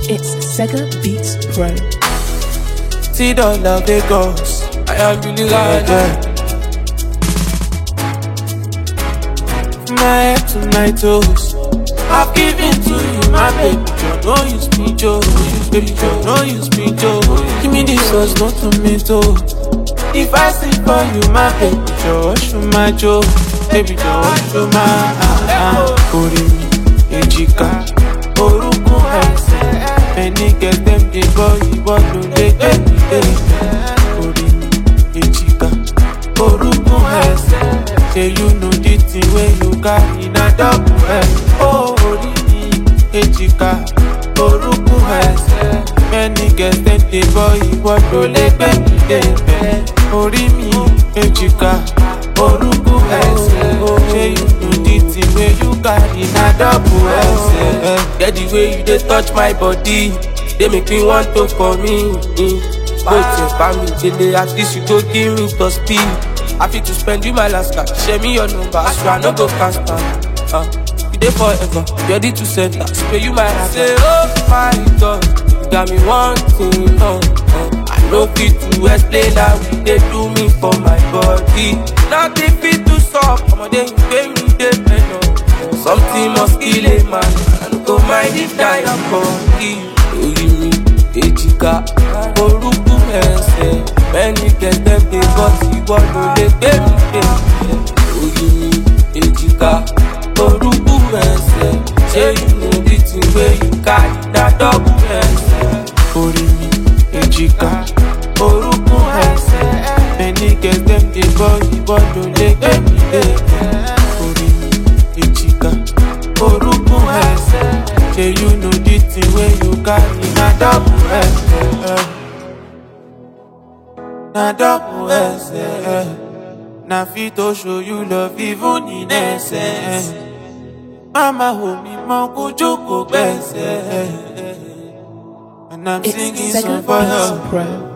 It's Sega Beats Pro. See the love they goes. I am really glad. From my head to my toes, I've given to you, my baby. Don't use me, Joe. Baby, don't use me, Joe. Give me this sauce, no tomato. If I sing for you, my baby, wash my Joe. Baby, wash my Orimi, Ejika, Oruku, Hesse. Many girls them they boy, but no they get me there. Orimi, Ejika, Oruku, Hesse. Say you know the thing when you carry na double L. Oh, Orimi, Ejika, Oruku, Hesse. Many girls them they boy, but no they get me there. Orimi, Ejika, Oruku, Hesse. Say you know the thing when you carry na double L. Get the way you dey touch my body, they make me want to for me. Wait till family till at least you go give me the speed. I fit to spend you my last card. Share me your number, I swear I no go cast down. You dey forever, ready to send that. Spray you my heart. Say oh my God, you got me wanting. I no fit to explain how you dey do me for my body. Nothing fit to stop. I'ma dey pay me dey better. Something must kill a man. I no go mind if I am body. Orimi, Ejika, Oruku, Hesse. Many girls them they got you, but no they get me there. Orimi, Ejika, Oruku, Hesse. Say you know the thing where you carry that double Hesse. Orimi, Ejika, Oruku, Hesse. Many girls them they got you, but no they get me there. Orimi, Ejika, Oruku, Hesse. Say you know the thing where you carry na double Hesse. Na double Hesse. Na fit to show you love even in essence. Mama hold me, mom go joko bese. And I'm It's singing Sega song for Beats her. Pro.